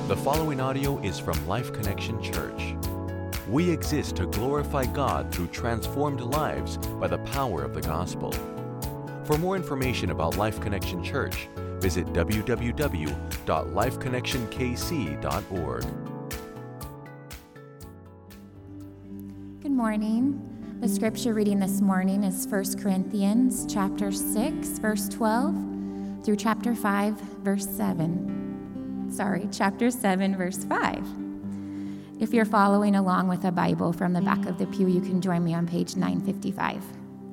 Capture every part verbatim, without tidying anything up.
The following audio is from Life Connection Church. We exist to glorify God through transformed lives by the power of the gospel. For more information about Life Connection Church, visit w w w dot life connection k c dot org. Good morning. The scripture reading this morning is First Corinthians chapter six, verse twelve through chapter five, verse seven. Sorry, chapter seven, verse five. If you're following along with a Bible from the back of the pew, you can join me on page nine fifty-five.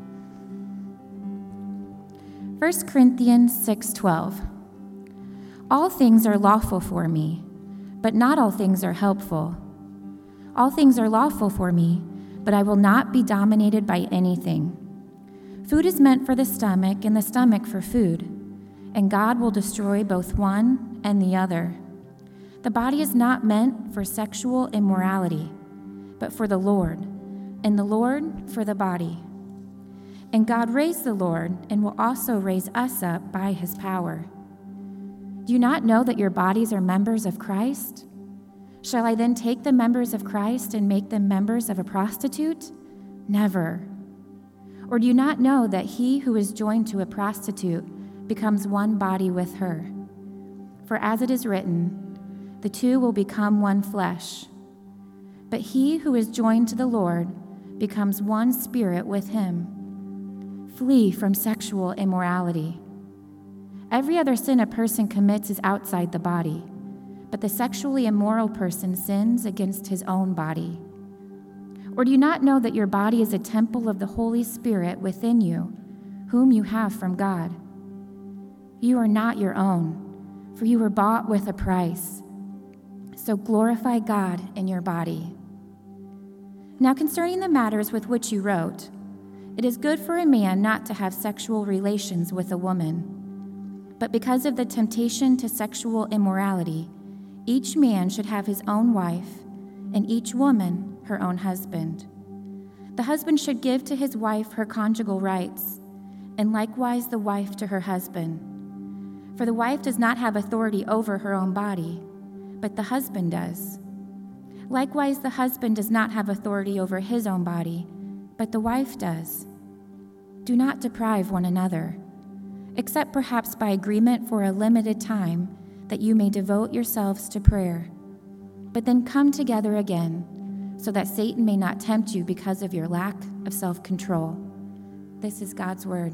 First Corinthians six twelve. All things are lawful for me, but not all things are helpful. All things are lawful for me, but I will not be dominated by anything. Food is meant for the stomach, and the stomach for food, and God will destroy both one and the other. The body is not meant for sexual immorality, but for the Lord, and the Lord for the body. And God raised the Lord and will also raise us up by his power. Do you not know that your bodies are members of Christ? Shall I then take the members of Christ and make them members of a prostitute? Never. Or do you not know that he who is joined to a prostitute becomes one body with her? For as it is written, the two will become one flesh. But he who is joined to the Lord becomes one spirit with him. Flee from sexual immorality. Every other sin a person commits is outside the body, but the sexually immoral person sins against his own body. Or do you not know that your body is a temple of the Holy Spirit within you, whom you have from God? You are not your own, for you were bought with a price. So glorify God in your body. Now concerning the matters with which you wrote, it is good for a man not to have sexual relations with a woman. But because of the temptation to sexual immorality, each man should have his own wife, and each woman her own husband. The husband should give to his wife her conjugal rights, and likewise the wife to her husband. For the wife does not have authority over her own body, but the husband does. Likewise, the husband does not have authority over his own body, but the wife does. Do not deprive one another, except perhaps by agreement for a limited time, that you may devote yourselves to prayer. But then come together again, so that Satan may not tempt you because of your lack of self-control. This is God's word.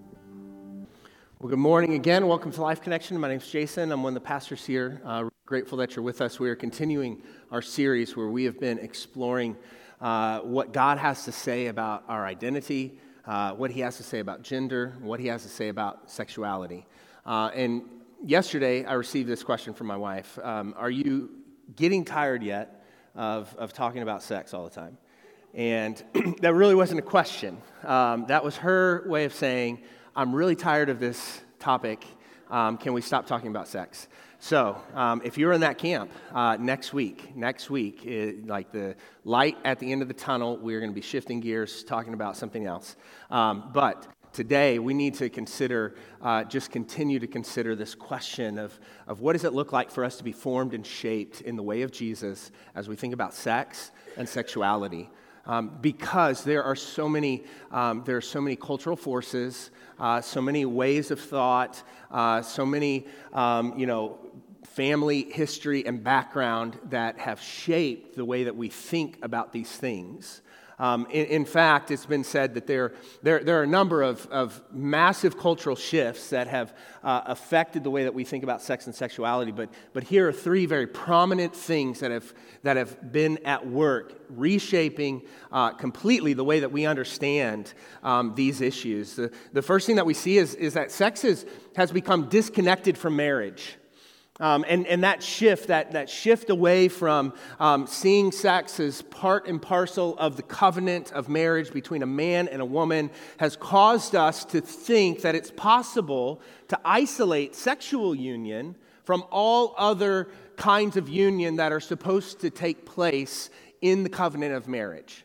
Well, good morning again. Welcome to Life Connection. My name is Jason. I'm one of the pastors here. Uh, grateful that you're with us. We are continuing our series where we have been exploring uh, what God has to say about our identity, uh, what he has to say about gender, what he has to say about sexuality. Uh, and yesterday, I received this question from my wife. Um, are you getting tired yet of, of talking about sex all the time? And that really wasn't a question. Um, that was her way of saying, I'm really tired of this topic. Um, can we stop talking about sex? So um, if you're in that camp, uh, next week, next week, it, like the light at the end of the tunnel, we're going to be shifting gears, talking about something else. Um, but today, we need to consider, uh, just continue to consider this question of, of what does it look like for us to be formed and shaped in the way of Jesus as we think about sex and sexuality. Um, because there are so many, um, there are so many cultural forces, uh, so many ways of thought, uh, so many, um, you know, family history and background that have shaped the way that we think about these things. Um, in, in fact, it's been said that there, there, there are a number of, of massive cultural shifts that have uh, affected the way that we think about sex and sexuality, but, but here are three very prominent things that have, that have been at work, reshaping uh, completely the way that we understand um, these issues. The, the first thing that we see is, is that sex is, has become disconnected from marriage. Um, and, and that shift, that, that shift away from um, seeing sex as part and parcel of the covenant of marriage between a man and a woman has caused us to think that it's possible to isolate sexual union from all other kinds of union that are supposed to take place in the covenant of marriage.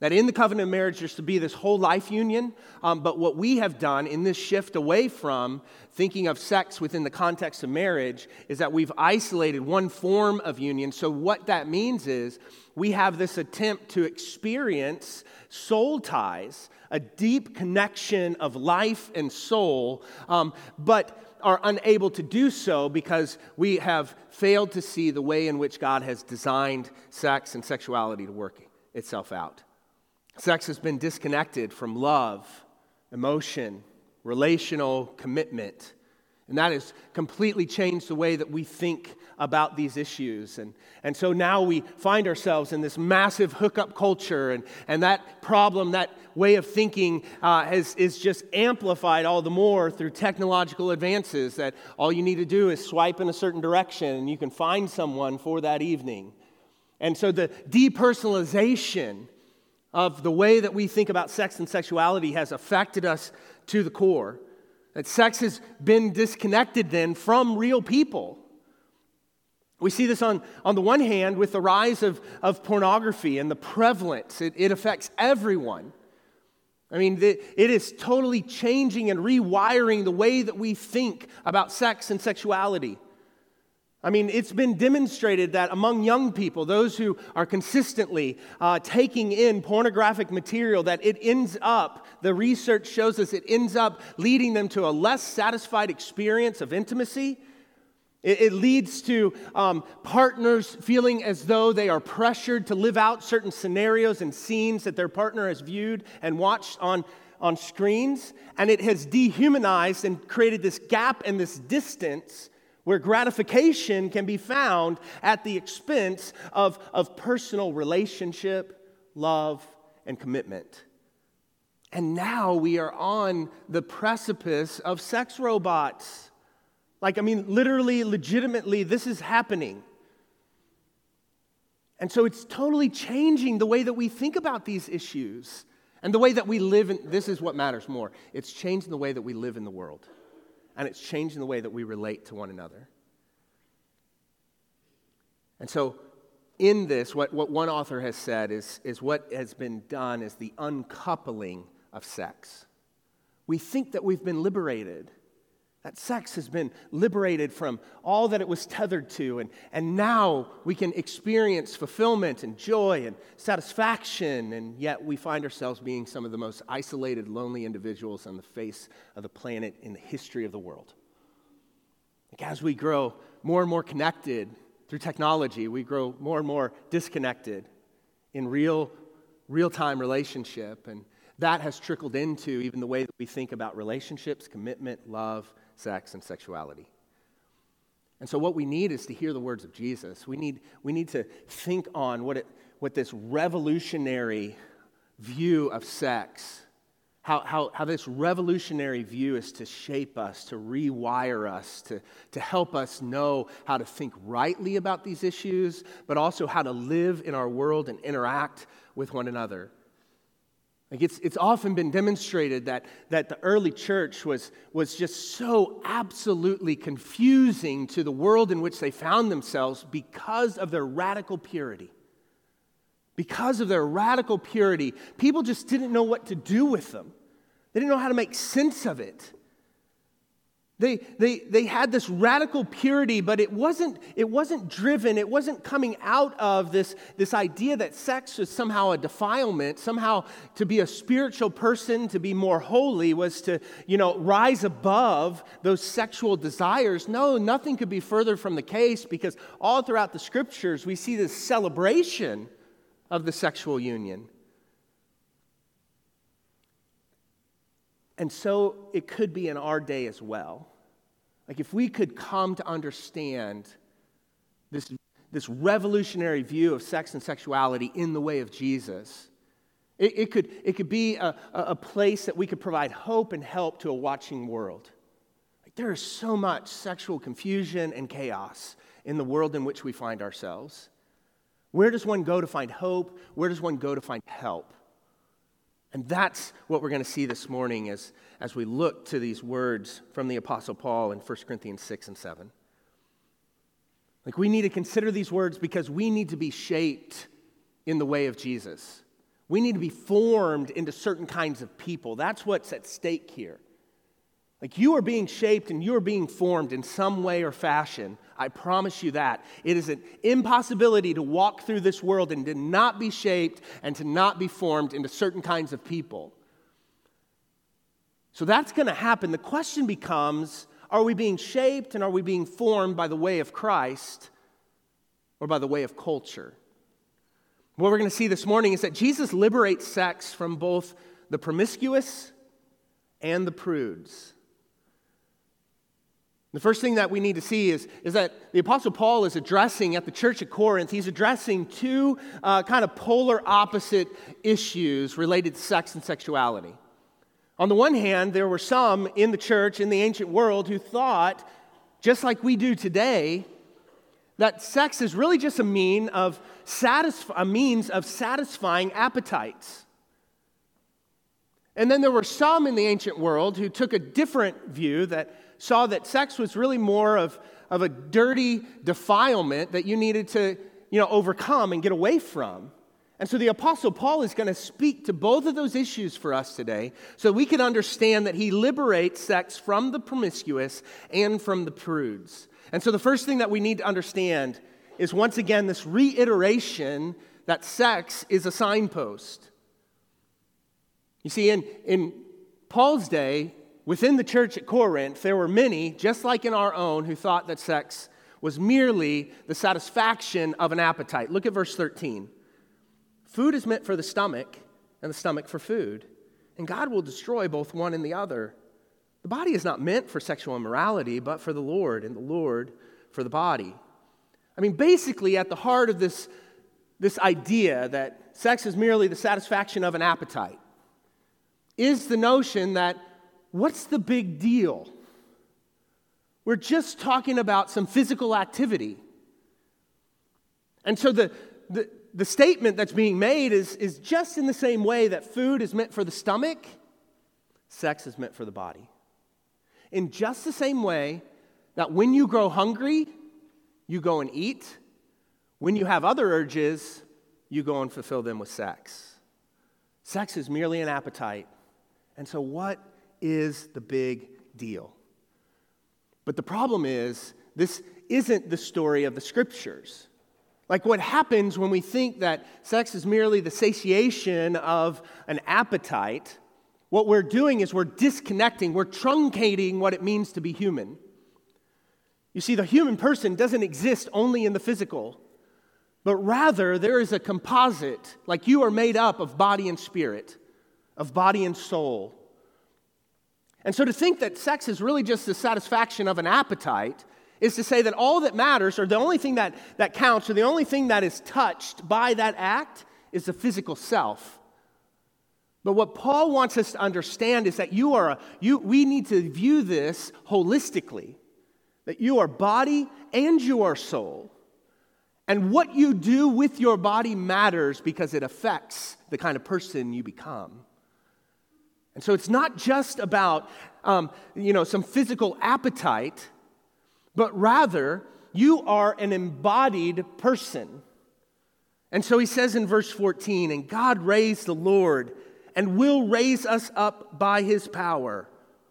That in the covenant of marriage, there's to be this whole life union. Um, but what we have done in this shift away from thinking of sex within the context of marriage is that we've isolated one form of union. So what that means is we have this attempt to experience soul ties, a deep connection of life and soul, um, but are unable to do so because we have failed to see the way in which God has designed sex and sexuality to work itself out. Sex has been disconnected from love, emotion, relational commitment. And that has completely changed the way that we think about these issues. And, and so now we find ourselves in this massive hookup culture, and, and that problem, that way of thinking uh, has, is just amplified all the more through technological advances, that all you need to do is swipe in a certain direction and you can find someone for that evening. And so the depersonalization of the way that we think about sex and sexuality has affected us to the core. That sex has been disconnected then from real people. We see this on, on the one hand with the rise of, of pornography and the prevalence. It, it affects everyone. I mean, the, it is totally changing and rewiring the way that we think about sex and sexuality. I mean, it's been demonstrated that among young people, those who are consistently uh, taking in pornographic material, that it ends up, the research shows us, it ends up leading them to a less satisfied experience of intimacy. It, it leads to um, partners feeling as though they are pressured to live out certain scenarios and scenes that their partner has viewed and watched on, on screens. And it has dehumanized and created this gap and this distance where gratification can be found at the expense of, of personal relationship, love, and commitment. And now we are on the precipice of sex robots. Like, I mean, literally, legitimately, this is happening. And so it's totally changing the way that we think about these issues and the way that we live in, this is what matters more. It's changing the way that we live in the world. And it's changing the way that we relate to one another. And so in this, what, what one author has said is, is what has been done is the uncoupling of sex. We think that we've been liberated, that sex has been liberated from all that it was tethered to, and, and now we can experience fulfillment and joy and satisfaction, and yet we find ourselves being some of the most isolated, lonely individuals on the face of the planet in the history of the world. Like as we grow more and more connected through technology, we grow more and more disconnected in real, real-time relationship, and that has trickled into even the way that we think about relationships, commitment, love, sex, and sexuality. And so what we need is to hear the words of Jesus. We need, we need to think on what, it, what this revolutionary view of sex, how, how, how this revolutionary view is to shape us, to rewire us, to, to help us know how to think rightly about these issues, but also how to live in our world and interact with one another. Like it's, it's often been demonstrated that, that the early church was, was just so absolutely confusing to the world in which they found themselves because of their radical purity. Because of their radical purity, people just didn't know what to do with them. They didn't know how to make sense of it. They, they, they had this radical purity, but it wasn't, it wasn't driven, it wasn't coming out of this, this idea that sex was somehow a defilement, somehow to be a spiritual person, to be more holy, was to, you know, rise above those sexual desires. No, nothing could be further from the case, because all throughout the scriptures we see this celebration of the sexual union. And so it could be in our day as well. Like if we could come to understand this, this revolutionary view of sex and sexuality in the way of Jesus, it, it, could, it could be a, a place that we could provide hope and help to a watching world. Like there is so much sexual confusion and chaos in the world in which we find ourselves. Where does one go to find hope? Where does one go to find help? And that's what we're going to see this morning as, as we look to these words from the Apostle Paul in First Corinthians six and seven. Like we need to consider these words because we need to be shaped in the way of Jesus. We need to be formed into certain kinds of people. That's what's at stake here. Like you are being shaped and you are being formed in some way or fashion. I promise you that. It is an impossibility to walk through this world and to not be shaped and to not be formed into certain kinds of people. So that's going to happen. The question becomes, are we being shaped and are we being formed by the way of Christ or by the way of culture? What we're going to see this morning is that Jesus liberates sex from both the promiscuous and the prudes. The first thing that we need to see is, is that the Apostle Paul is addressing at the church at Corinth, he's addressing two uh, kind of polar opposite issues related to sex and sexuality. On the one hand, there were some in the church in the ancient world who thought, just like we do today, that sex is really just a mean of satisf- a means of satisfying appetites. And then there were some in the ancient world who took a different view that saw that sex was really more of, of a dirty defilement that you needed to, you know, overcome and get away from. And so the Apostle Paul is going to speak to both of those issues for us today so we can understand that he liberates sex from the promiscuous and from the prudes. And so the first thing that we need to understand is, once again, this reiteration that sex is a signpost. You see, in, in Paul's day, within the church at Corinth, there were many, just like in our own, who thought that sex was merely the satisfaction of an appetite. Look at verse thirteen. Food is meant for the stomach, and the stomach for food, and God will destroy both one and the other. The body is not meant for sexual immorality, but for the Lord, and the Lord for the body. I mean, basically, at the heart of this, this idea that sex is merely the satisfaction of an appetite is the notion that, what's the big deal? We're just talking about some physical activity. And so the, the, the statement that's being made is, is just in the same way that food is meant for the stomach, sex is meant for the body. In just the same way that when you grow hungry, you go and eat. When you have other urges, you go and fulfill them with sex. Sex is merely an appetite. And so what is the big deal? But the problem is, this isn't the story of the Scriptures. Like, what happens when we think that sex is merely the satiation of an appetite, what we're doing is we're disconnecting, we're truncating what it means to be human. You see, the human person doesn't exist only in the physical, but rather there is a composite, like you are made up of body and spirit, of body and soul. And so to think that sex is really just the satisfaction of an appetite is to say that all that matters, or the only thing that, that counts, or the only thing that is touched by that act is the physical self. But what Paul wants us to understand is that you are a, you, we need to view this holistically, that you are body and you are soul. And what you do with your body matters because it affects the kind of person you become. And so it's not just about, um, you know, some physical appetite, but rather you are an embodied person. And so he says in verse fourteen, and God raised the Lord and will raise us up by his power.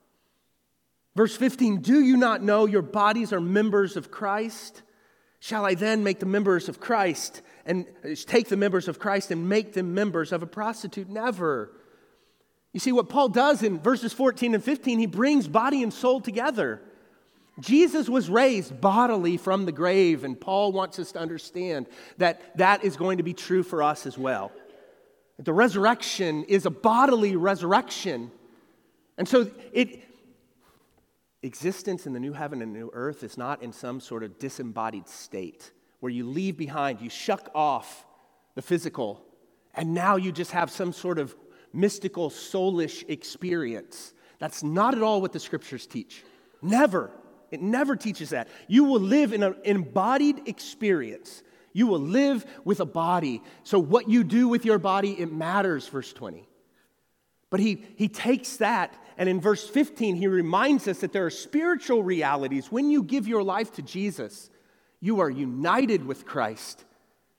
Verse fifteen, do you not know your bodies are members of Christ? Shall I then make the members of Christ and take the members of Christ and make them members of a prostitute? Never. You see, what Paul does in verses fourteen and fifteen, he brings body and soul together. Jesus was raised bodily from the grave, and Paul wants us to understand that that is going to be true for us as well. The resurrection is a bodily resurrection. And so it existence in the new heaven and new earth is not in some sort of disembodied state where you leave behind, you shuck off the physical, and now you just have some sort of mystical, soulish experience. That's not at all what the Scriptures teach. Never. It never teaches that. You will live in an embodied experience. You will live with a body. So what you do with your body, it matters, verse twenty. But he, he takes that, and in verse fifteen, he reminds us that there are spiritual realities. When you give your life to Jesus, you are united with Christ.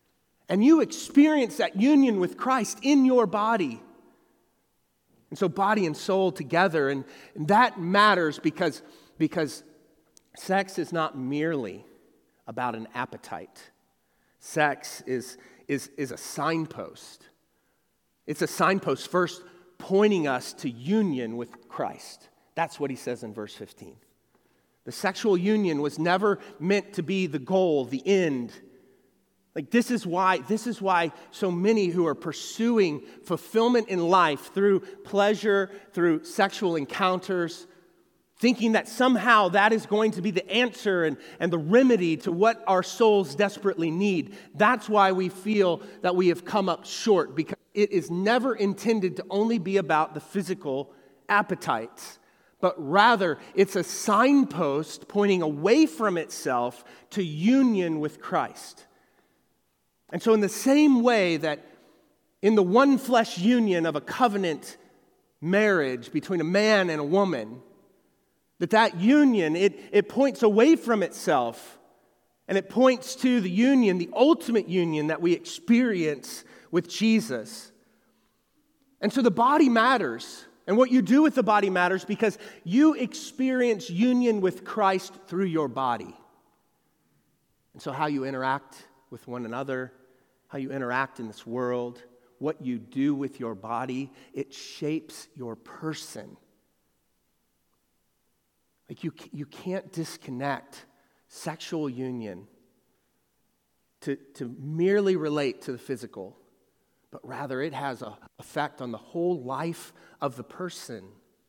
And you experience that union with Christ in your body. And so body and soul together, and, and that matters because, because sex is not merely about an appetite. Sex is, is, is a signpost. It's a signpost first pointing us to union with Christ. That's what he says in verse fifteen. The sexual union was never meant to be the goal, the end. Like this is why, this is why so many who are pursuing fulfillment in life through pleasure, through sexual encounters, thinking that somehow that is going to be the answer and, and the remedy to what our souls desperately need. That's why we feel that we have come up short, because it is never intended to only be about the physical appetites, but rather it's a signpost pointing away from itself to union with Christ. And so in the same way that in the one flesh union of a covenant marriage between a man and a woman, that that union, it, it points away from itself, and it points to the union, the ultimate union that we experience with Jesus. And so the body matters, and what you do with the body matters because you experience union with Christ through your body. And so how you interact with one another, how you interact in this world, what you do with your body, it shapes your person. Like you, you can't disconnect sexual union to, to merely relate to the physical, but rather it has an effect on the whole life of the person.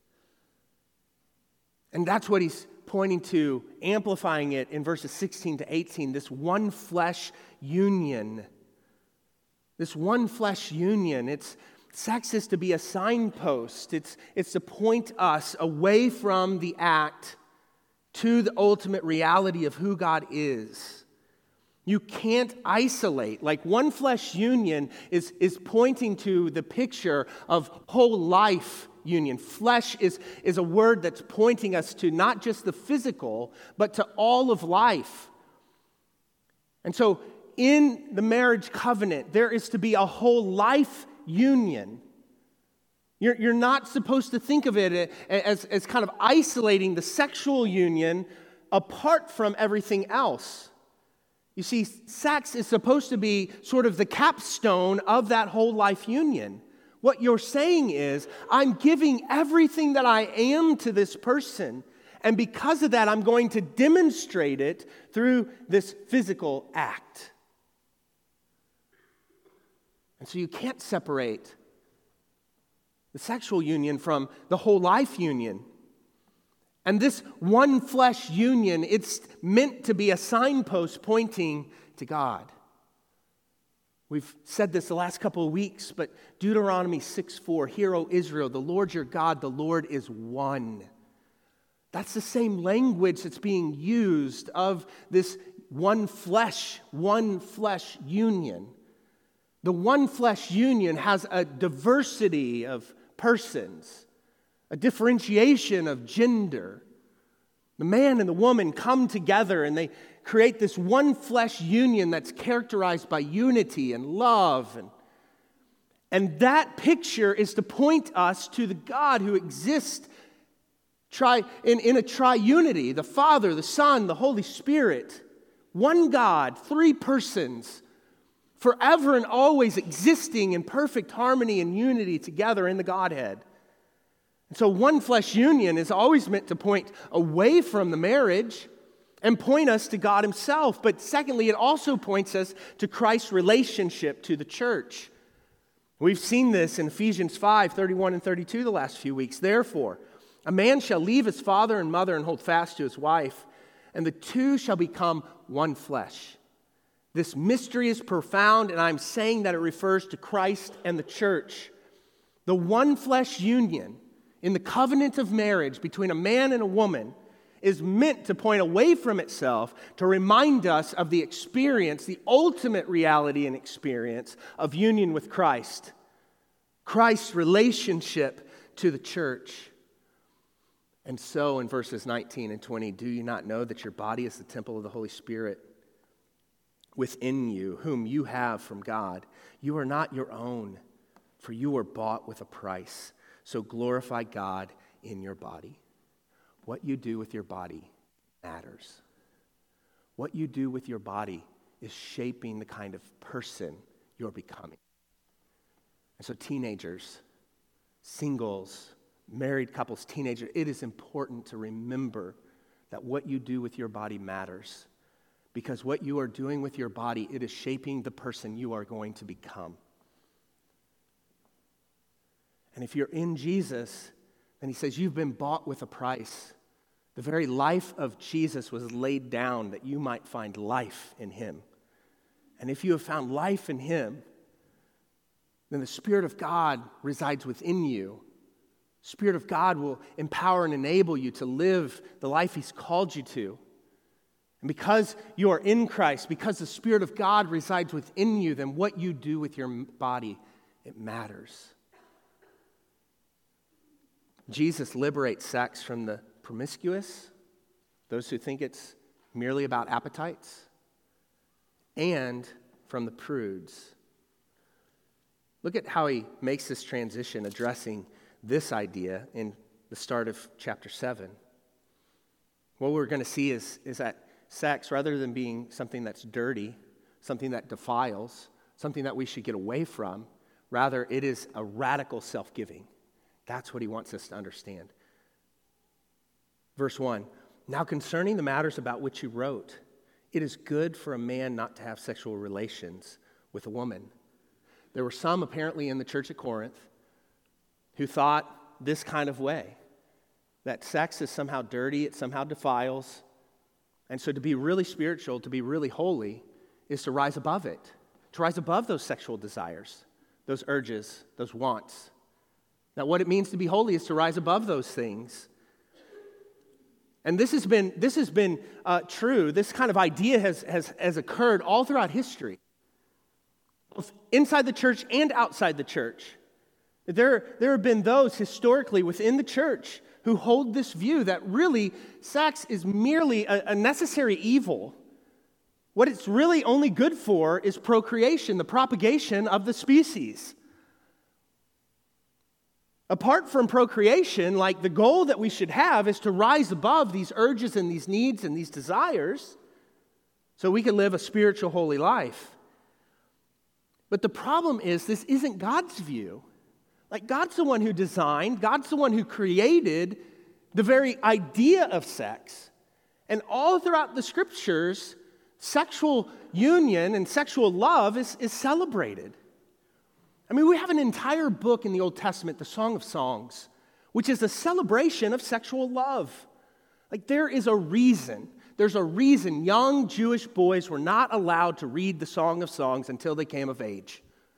And that's what he's pointing to, amplifying it in verses sixteen to eighteen, this one flesh union. This one flesh union, it's sex is to be a signpost. It's, it's to point us away from the act to the ultimate reality of who God is. You can't isolate. Like one flesh union is, is pointing to the picture of whole life union. Flesh is, is a word that's pointing us to not just the physical, but to all of life. And so in the marriage covenant, there is to be a whole life union. You're, you're not supposed to think of it as, as kind of isolating the sexual union apart from everything else. You see, sex is supposed to be sort of the capstone of that whole life union. What you're saying is, I'm giving everything that I am to this person, and because of that, I'm going to demonstrate it through this physical act. And so you can't separate the sexual union from the whole life union. And this one flesh union, it's meant to be a signpost pointing to God. We've said this the last couple of weeks, but Deuteronomy six four, Hear, O Israel, the Lord your God, the Lord is one. That's the same language that's being used of this one flesh, one flesh union. The one flesh union has a diversity of persons, a differentiation of gender. The man and the woman come together and they create this one flesh union that's characterized by unity and love. And, and that picture is to point us to the God who exists tri, in, in a triunity, the Father, the Son, the Holy Spirit. One God, three persons, forever and always existing in perfect harmony and unity together in the Godhead. And so one flesh union is always meant to point away from the marriage and point us to God himself. But secondly, it also points us to Christ's relationship to the church. We've seen this in Ephesians five, thirty-one and thirty-two the last few weeks. Therefore, a man shall leave his father and mother and hold fast to his wife, and the two shall become one flesh. This mystery is profound, and I'm saying that it refers to Christ and the church. The one flesh union in the covenant of marriage between a man and a woman is meant to point away from itself to remind us of the experience, the ultimate reality and experience of union with Christ. Christ's relationship to the church. And so in verses nineteen and twenty, do you not know that your body is the temple of the Holy Spirit, within you, whom you have from God. You are not your own, for you were bought with a price. So glorify God in your body. What you do with your body matters. What you do with your body is shaping the kind of person you're becoming. And so teenagers, singles, married couples, teenagers, it is important to remember that what you do with your body matters. Because what you are doing with your body, it is shaping the person you are going to become. And if you're in Jesus, then he says you've been bought with a price. The very life of Jesus was laid down that you might find life in him. And if you have found life in him, then the Spirit of God resides within you. Spirit of God will empower and enable you to live the life he's called you to. And because you are in Christ, because the Spirit of God resides within you, then what you do with your body, it matters. Jesus liberates sex from the promiscuous, those who think it's merely about appetites, and from the prudes. Look at how he makes this transition addressing this idea in the start of chapter seven. What we're going to see is, is that sex, rather than being something that's dirty, something that defiles, something that we should get away from, rather it is a radical self-giving. That's what he wants us to understand. Verse one, now concerning the matters about which you wrote, it is good for a man not to have sexual relations with a woman. There were some apparently in the church at Corinth who thought this kind of way, that sex is somehow dirty, it somehow defiles, and so to be really spiritual, to be really holy, is to rise above it, to rise above those sexual desires, those urges, those wants. Now, what it means to be holy is to rise above those things. And this has been this has been uh, true. This kind of idea has, has, has occurred all throughout history, both inside the church and outside the church. There, there have been those historically within the church who hold this view that really sex is merely a, a necessary evil. What it's really only good for is procreation, the propagation of the species. Apart from procreation, like the goal that we should have is to rise above these urges and these needs and these desires so we can live a spiritual, holy life. But the problem is this isn't God's view. Like God's the one who designed, God's the one who created the very idea of sex. And all throughout the scriptures, sexual union and sexual love is, is celebrated. I mean, we have an entire book in the Old Testament, the Song of Songs, which is a celebration of sexual love. Like there is a reason, there's a reason young Jewish boys were not allowed to read the Song of Songs until they came of age.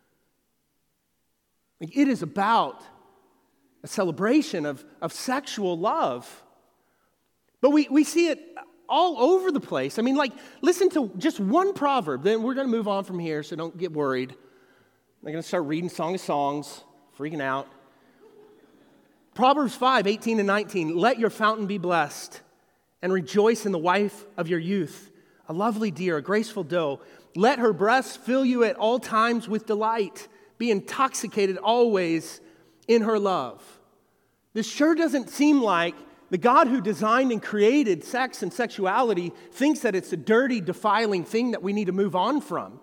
Like it is about a celebration of, of sexual love. But we, we see it all over the place. I mean, like, listen to just one proverb, then we're going to move on from here, so don't get worried. I'm going to start reading Song of Songs, freaking out. Proverbs five, eighteen and nineteen, let your fountain be blessed and rejoice in the wife of your youth, a lovely deer, a graceful doe. Let her breasts fill you at all times with delight. Be intoxicated always in her love. This sure doesn't seem like the God who designed and created sex and sexuality thinks that it's a dirty, defiling thing that we need to move on from.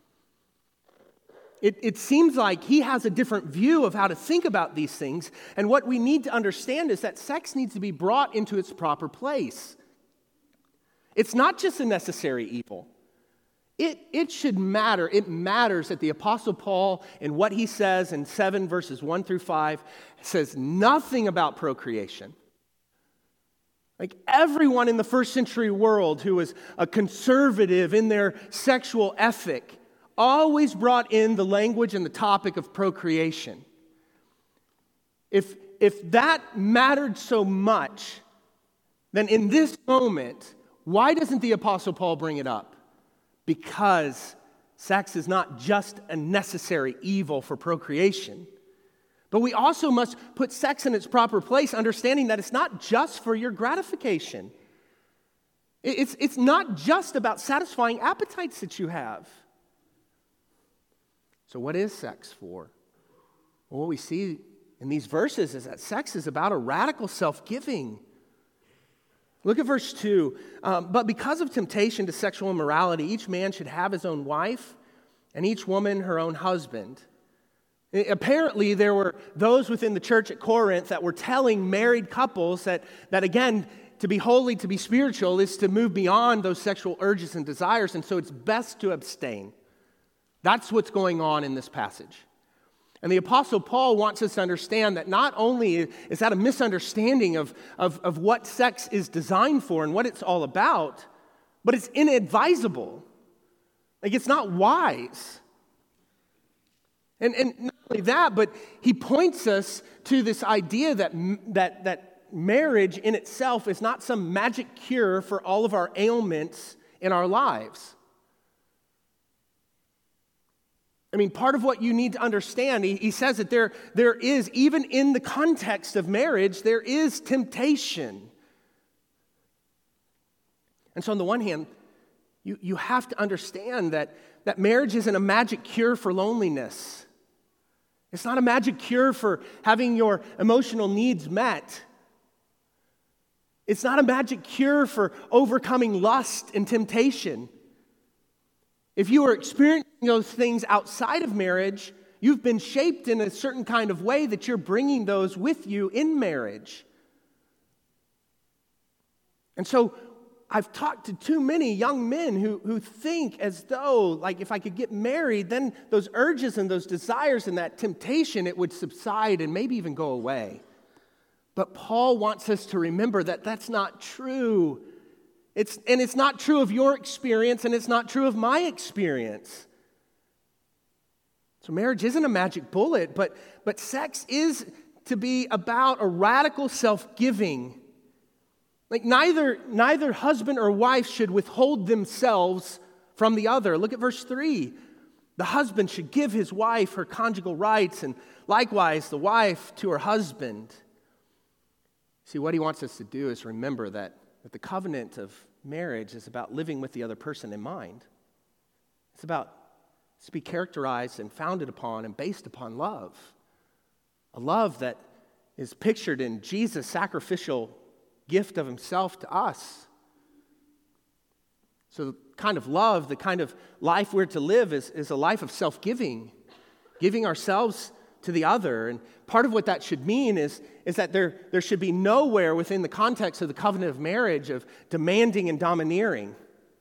It, it seems like he has a different view of how to think about these things, and what we need to understand is that sex needs to be brought into its proper place. It's not just a necessary evil. It, it should matter. It matters that the Apostle Paul, in what he says in seven verses one through five, says nothing about procreation. Like everyone in the first century world who was a conservative in their sexual ethic always brought in the language and the topic of procreation. If, if that mattered so much, then in this moment, why doesn't the Apostle Paul bring it up? Because sex is not just a necessary evil for procreation, but we also must put sex in its proper place, understanding that it's not just for your gratification. It's, it's not just about satisfying appetites that you have. So what is sex for? Well, what we see in these verses is that sex is about a radical self-giving. Look at verse two. Um, but because of temptation to sexual immorality, each man should have his own wife, and each woman her own husband. Apparently, there were those within the church at Corinth that were telling married couples that, that again, to be holy, to be spiritual, is to move beyond those sexual urges and desires, and so it's best to abstain. That's what's going on in this passage. And the Apostle Paul wants us to understand that not only is that a misunderstanding of, of, of what sex is designed for and what it's all about, but it's inadvisable. Like, it's not wise. And, and not only that, but he points us to this idea that, that, that marriage in itself is not some magic cure for all of our ailments in our lives. I mean, part of what you need to understand, he, he says that there, there is, even in the context of marriage, there is temptation. And so on the one hand, you, you have to understand that, that marriage isn't a magic cure for loneliness. It's not a magic cure for having your emotional needs met. It's not a magic cure for overcoming lust and temptation. If you are experiencing those things outside of marriage, you've been shaped in a certain kind of way that you're bringing those with you in marriage. And so I've talked to too many young men who, who think as though, like, if I could get married, then those urges and those desires and that temptation, it would subside and maybe even go away. But Paul wants us to remember that that's not true. It's, and it's not true of your experience, and it's not true of my experience. So marriage isn't a magic bullet, but, but sex is to be about a radical self-giving. Like neither, neither husband or wife should withhold themselves from the other. Look at verse three. The husband should give his wife her conjugal rights, and likewise the wife to her husband. See, what he wants us to do is remember that, that the covenant of marriage is about living with the other person in mind. It's about, it's to be characterized and founded upon and based upon love. A love that is pictured in Jesus' sacrificial gift of himself to us. So the kind of love, the kind of life we're to live is, is a life of self-giving, giving ourselves to the other. And part of what that should mean is, is that there, there should be nowhere within the context of the covenant of marriage of demanding and domineering.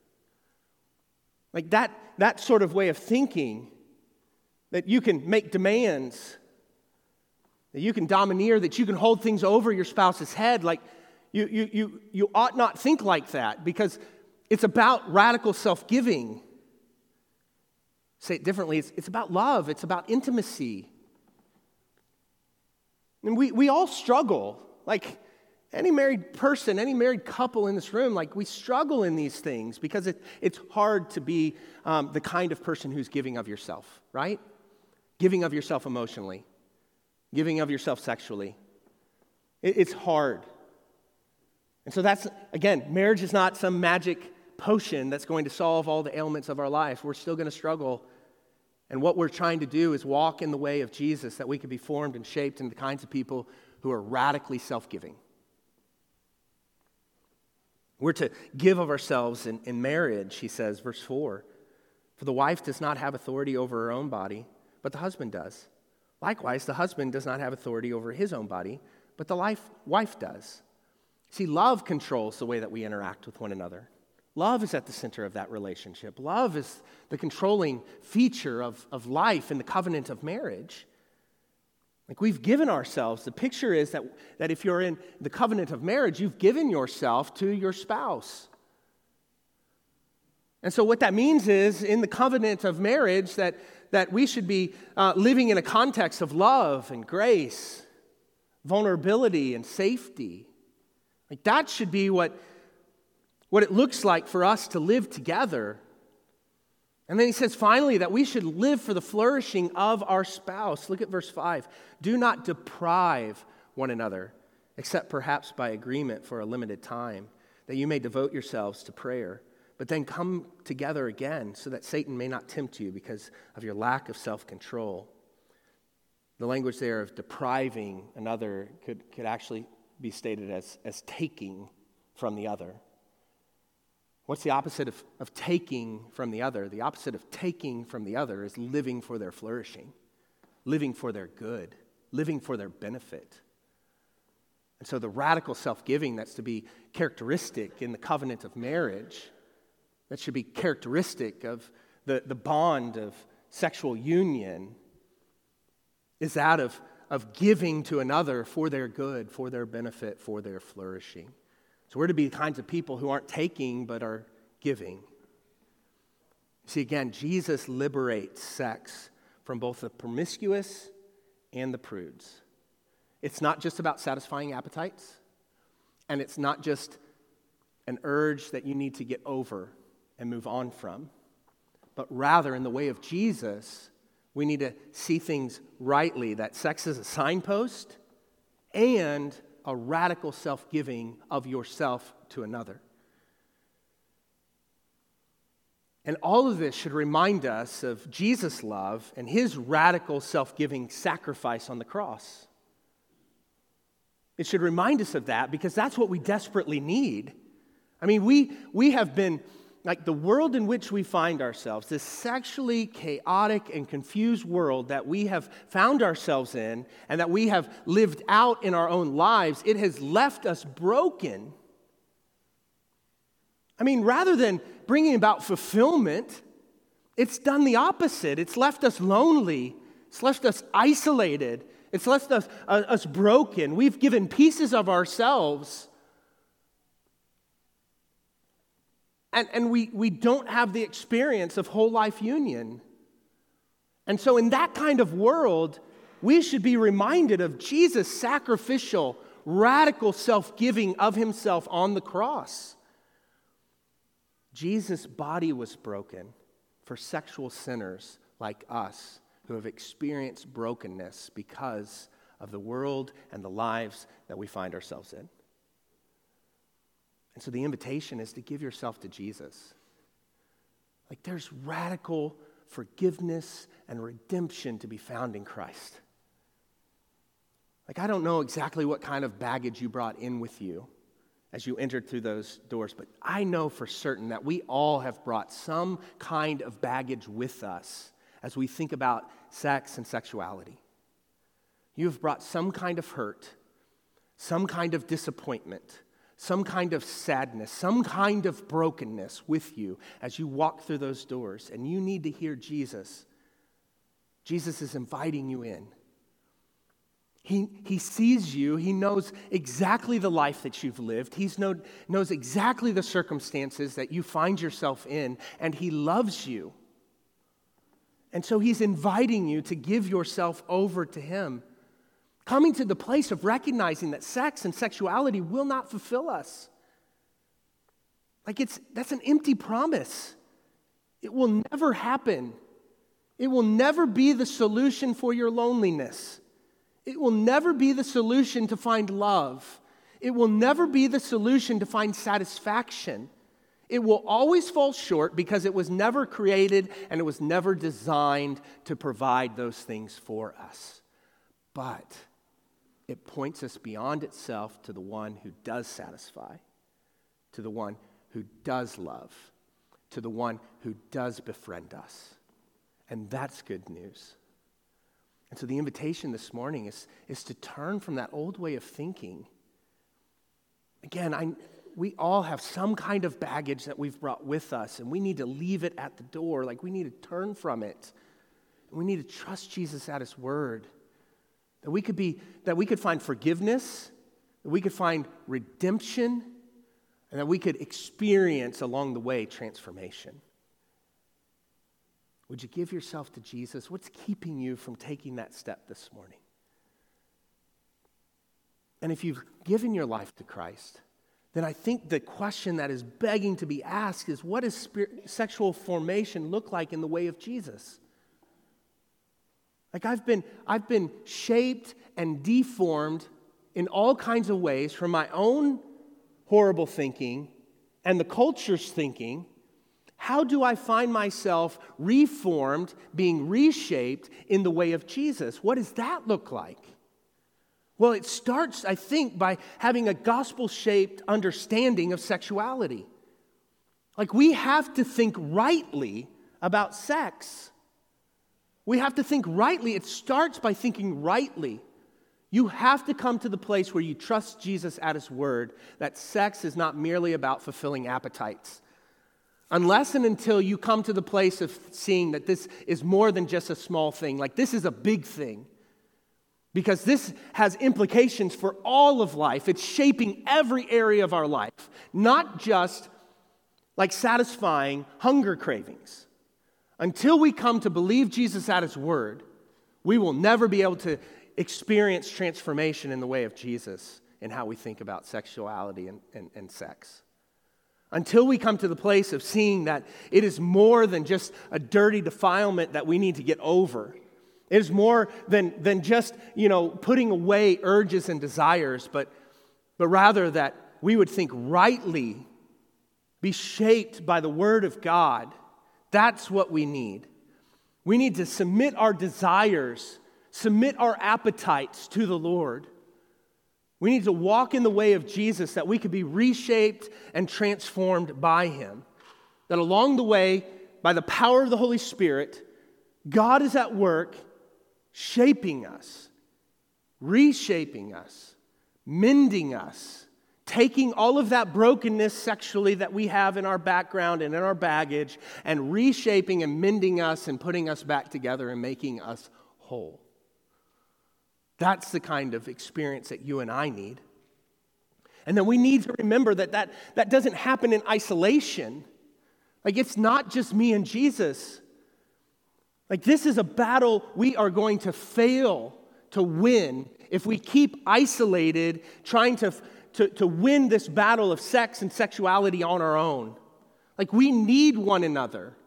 Like that, that sort of way of thinking, that you can make demands, that you can domineer, that you can hold things over your spouse's head. Like you, you, you, you ought not think like that, because it's about radical self-giving. Say it differently, it's, it's about love, it's about intimacy. And we, we all struggle. Like any married person, any married couple in this room, like we struggle in these things because it, it's hard to be um, the kind of person who's giving of yourself, right? Giving of yourself emotionally, giving of yourself sexually. It, it's hard. And so that's, again, marriage is not some magic potion that's going to solve all the ailments of our life. We're still going to struggle. And what we're trying to do is walk in the way of Jesus, that we could be formed and shaped into the kinds of people who are radically self-giving. We're to give of ourselves in, in marriage, he says, verse four. For the wife does not have authority over her own body, but the husband does. Likewise, the husband does not have authority over his own body, but the life, wife does. See, love controls the way that we interact with one another. Love is at the center of that relationship. Love is the controlling feature of, of life in the covenant of marriage. Like we've given ourselves. The picture is that, that if you're in the covenant of marriage, you've given yourself to your spouse. And so what that means is, in the covenant of marriage, that, that we should be uh, living in a context of love and grace, vulnerability and safety. Like that should be what what it looks like for us to live together. And then he says finally that we should live for the flourishing of our spouse. Look at verse five. Do not deprive one another, except perhaps by agreement for a limited time, that you may devote yourselves to prayer, but then come together again so that Satan may not tempt you because of your lack of self-control. The language there of depriving another could, could actually be stated as, as taking from the other. What's the opposite of, of taking from the other? The opposite of taking from the other is living for their flourishing, living for their good, living for their benefit. And so the radical self-giving that's to be characteristic in the covenant of marriage, that should be characteristic of the, the bond of sexual union, is that of, of giving to another for their good, for their benefit, for their flourishing. So we're to be the kinds of people who aren't taking but are giving. See, again, Jesus liberates sex from both the promiscuous and the prudes. It's not just about satisfying appetites, and it's not just an urge that you need to get over and move on from, but rather in the way of Jesus, we need to see things rightly, that sex is a signpost and a radical self-giving of yourself to another. And all of this should remind us of Jesus' love and his radical self-giving sacrifice on the cross. It should remind us of that because that's what we desperately need. I mean, we we have been, like the world in which we find ourselves, this sexually chaotic and confused world that we have found ourselves in and that we have lived out in our own lives, it has left us broken. I mean, rather than bringing about fulfillment, it's done the opposite. It's left us lonely. It's left us isolated. It's left us, uh, us broken. We've given pieces of ourselves. And, and we, we don't have the experience of whole life union. And so in that kind of world, we should be reminded of Jesus' sacrificial, radical self-giving of himself on the cross. Jesus' body was broken for sexual sinners like us who have experienced brokenness because of the world and the lives that we find ourselves in. And so the invitation is to give yourself to Jesus. Like there's radical forgiveness and redemption to be found in Christ. Like I don't know exactly what kind of baggage you brought in with you as you entered through those doors, but I know for certain that we all have brought some kind of baggage with us as we think about sex and sexuality. You have brought some kind of hurt, some kind of disappointment, some kind of sadness, some kind of brokenness with you as you walk through those doors, and you need to hear Jesus. Jesus is inviting you in. He, he sees you. He knows exactly the life that you've lived. He know, knows exactly the circumstances that you find yourself in, and he loves you. And so he's inviting you to give yourself over to him, coming to the place of recognizing that sex and sexuality will not fulfill us. Like it's that's an empty promise. It will never happen. It will never be the solution for your loneliness. It will never be the solution to find love. It will never be the solution to find satisfaction. It will always fall short because it was never created and it was never designed to provide those things for us. But it points us beyond itself to the one who does satisfy, to the one who does love, to the one who does befriend us. And that's good news. And so the invitation this morning is, is to turn from that old way of thinking. Again, I, we all have some kind of baggage that we've brought with us, and we need to leave it at the door. Like we need to turn from it. And we need to trust Jesus at his word. That we could be, that we could find forgiveness, that we could find redemption, and that we could experience along the way transformation. Would you give yourself to Jesus? What's keeping you from taking that step this morning? And if you've given your life to Christ, then I think the question that is begging to be asked is, what does spirit, sexual formation look like in the way of Jesus? Like I've been, I've been shaped and deformed in all kinds of ways from my own horrible thinking and the culture's thinking, how do I find myself reformed, being reshaped in the way of Jesus? What does that look like? Well, it starts, I think, by having a gospel-shaped understanding of sexuality. Like, we have to think rightly about sex. We have to think rightly. It starts by thinking rightly. You have to come to the place where you trust Jesus at His word, that sex is not merely about fulfilling appetites. Unless and until you come to the place of seeing that this is more than just a small thing, like this is a big thing. Because this has implications for all of life. It's shaping every area of our life, not just like satisfying hunger cravings. Until we come to believe Jesus at His word, we will never be able to experience transformation in the way of Jesus in how we think about sexuality and, and, and sex. Until we come to the place of seeing that it is more than just a dirty defilement that we need to get over. It is more than, than just, you know, putting away urges and desires, but, but rather that we would think rightly, be shaped by the Word of God. That's what we need. We need to submit our desires, submit our appetites to the Lord. We need to walk in the way of Jesus that we could be reshaped and transformed by Him. That along the way, by the power of the Holy Spirit, God is at work shaping us, reshaping us, mending us, taking all of that brokenness sexually that we have in our background and in our baggage, and reshaping and mending us and putting us back together and making us whole. That's the kind of experience that you and I need. And then we need to remember that that, that doesn't happen in isolation. Like, it's not just me and Jesus. Like, this is a battle we are going to fail to win if we keep isolated, trying to, to, to win this battle of sex and sexuality on our own. Like, we need one another.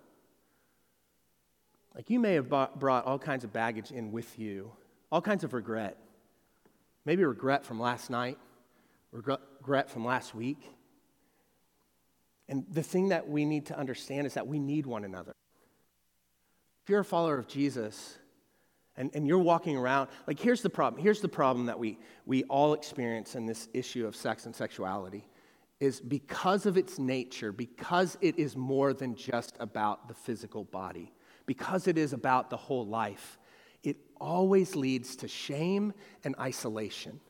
Like, you may have brought all kinds of baggage in with you. All kinds of regret. Maybe regret from last night, regret from last week. And the thing that we need to understand is that we need one another. If you're a follower of Jesus and, and you're walking around, like here's the problem. Here's the problem that we, we all experience in this issue of sex and sexuality is because of its nature, because it is more than just about the physical body, because it is about the whole life, it always leads to shame and isolation.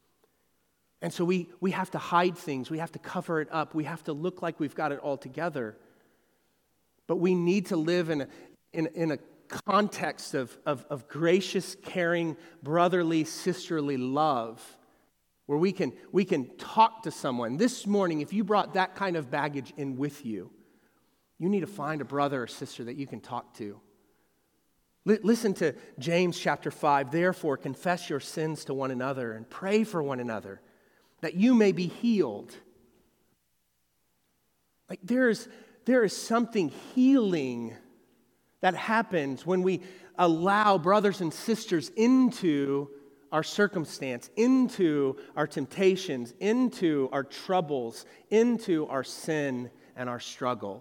And so we, we have to hide things. We have to cover it up. We have to look like we've got it all together. But we need to live in a, in, in a context of, of, of gracious, caring, brotherly, sisterly love where we can, we can talk to someone. This morning, if you brought that kind of baggage in with you, you need to find a brother or sister that you can talk to. Listen to James chapter five. Therefore, confess your sins to one another and pray for one another that you may be healed. Like there's, there is something healing that happens when we allow brothers and sisters into our circumstance, into our temptations, into our troubles, into our sin and our struggle.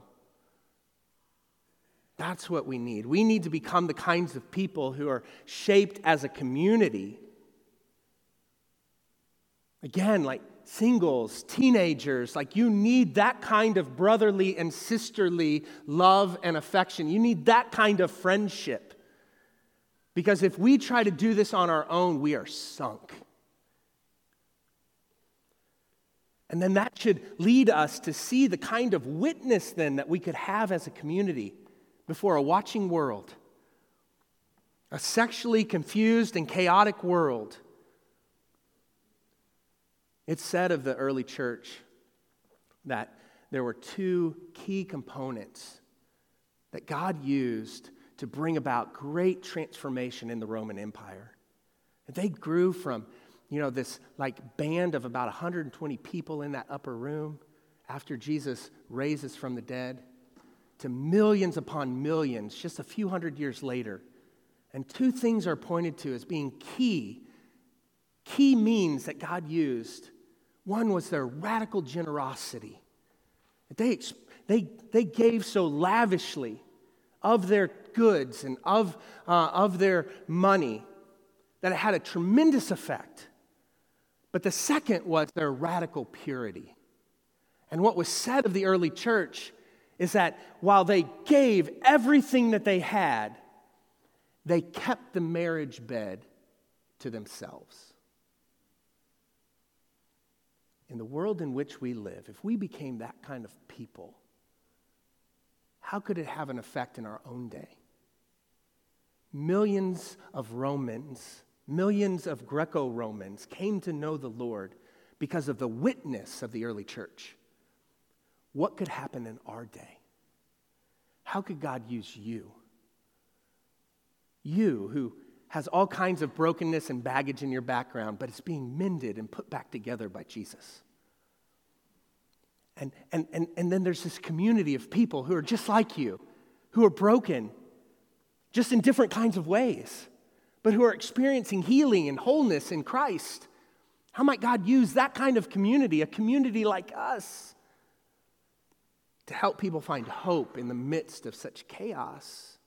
That's what we need. We need to become the kinds of people who are shaped as a community. Again, like singles, teenagers, like you need that kind of brotherly and sisterly love and affection. You need that kind of friendship. Because if we try to do this on our own, we are sunk. And then that should lead us to see the kind of witness then that we could have as a community before a watching world, a sexually confused and chaotic world. It's said of the early church that there were two key components that God used to bring about great transformation in the Roman Empire. They grew from, you know, this like band of about one hundred twenty people in that upper room after Jesus raises from the dead, to millions upon millions just a few hundred years later. And two things are pointed to as being key, key means that God used. One was their radical generosity. They, they, they gave so lavishly of their goods and of, uh, of their money that it had a tremendous effect. But the second was their radical purity. And what was said of the early church is that while they gave everything that they had, they kept the marriage bed to themselves. In the world in which we live, if we became that kind of people, how could it have an effect in our own day? Millions of Romans, millions of Greco-Romans came to know the Lord because of the witness of the early church. What could happen in our day? How could God use you? You who has all kinds of brokenness and baggage in your background, but it's being mended and put back together by Jesus. And, and, and, and then there's this community of people who are just like you, who are broken, just in different kinds of ways, but who are experiencing healing and wholeness in Christ. How might God use that kind of community, a community like us, to help people find hope in the midst of such chaos?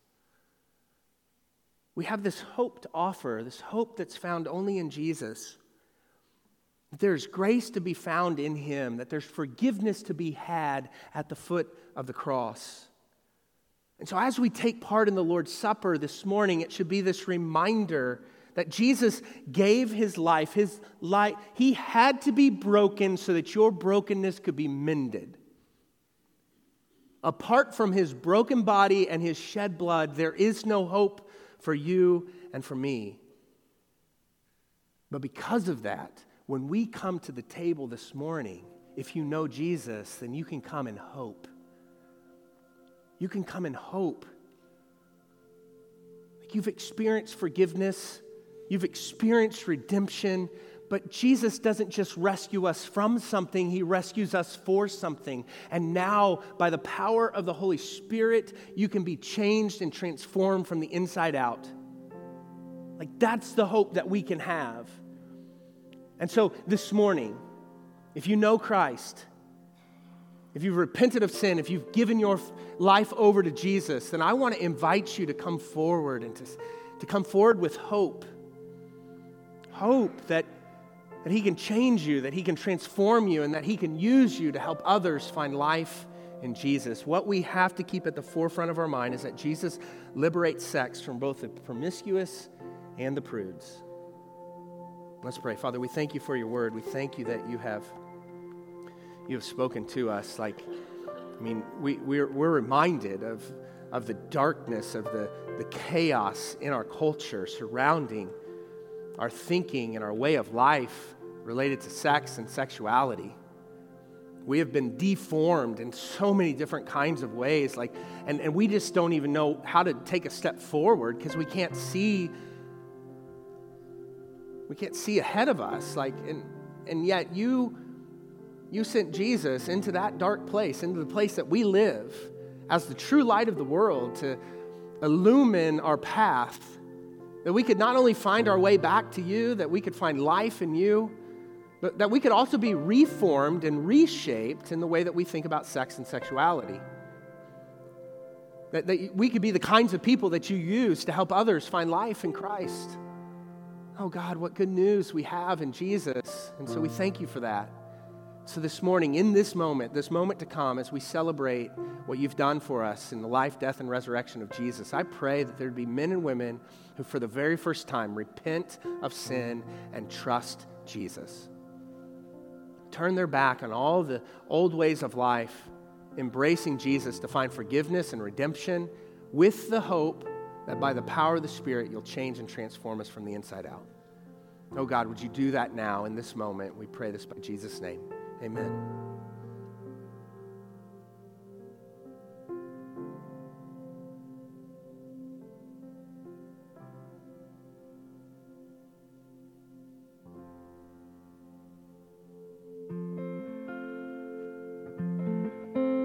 We have this hope to offer, this hope that's found only in Jesus. That there's grace to be found in Him, that there's forgiveness to be had at the foot of the cross. And so as we take part in the Lord's Supper this morning, it should be this reminder that Jesus gave His life, His life, He had to be broken so that your brokenness could be mended. Apart from His broken body and His shed blood, there is no hope for you and for me. But because of that, when we come to the table this morning, if you know Jesus, then you can come in hope. You can come in hope. Like you've experienced forgiveness, you've experienced redemption, but Jesus doesn't just rescue us from something, He rescues us for something. And now, by the power of the Holy Spirit, you can be changed and transformed from the inside out. Like that's the hope that we can have. And so this morning, if you know Christ, if you've repented of sin, if you've given your life over to Jesus, then I want to invite you to come forward and to, to come forward with hope. Hope that That He can change you, that He can transform you, and that He can use you to help others find life in Jesus. What we have to keep at the forefront of our mind is that Jesus liberates sex from both the promiscuous and the prudes. Let's pray. Father, we thank You for Your word. We thank You that You have, you have spoken to us. Like, I mean, we, we're, we're reminded of, of the darkness, of the, the chaos in our culture surrounding our thinking and our way of life related to sex and sexuality. We have been deformed in so many different kinds of ways, like, and, and we just don't even know how to take a step forward because we can't see, we can't see ahead of us. Like, and and yet you, you sent Jesus into that dark place, into the place that we live, as the true light of the world to illumine our path. That we could not only find our way back to You, that we could find life in You, but that we could also be reformed and reshaped in the way that we think about sex and sexuality. That, that we could be the kinds of people that You use to help others find life in Christ. Oh God, what good news we have in Jesus. And so we thank You for that. So this morning, in this moment, this moment to come, as we celebrate what You've done for us in the life, death, and resurrection of Jesus, I pray that there'd be men and women who for the very first time repent of sin and trust Jesus. Turn their back on all the old ways of life, embracing Jesus to find forgiveness and redemption with the hope that by the power of the Spirit, You'll change and transform us from the inside out. Oh God, would You do that now in this moment? We pray this by Jesus' name. Amen.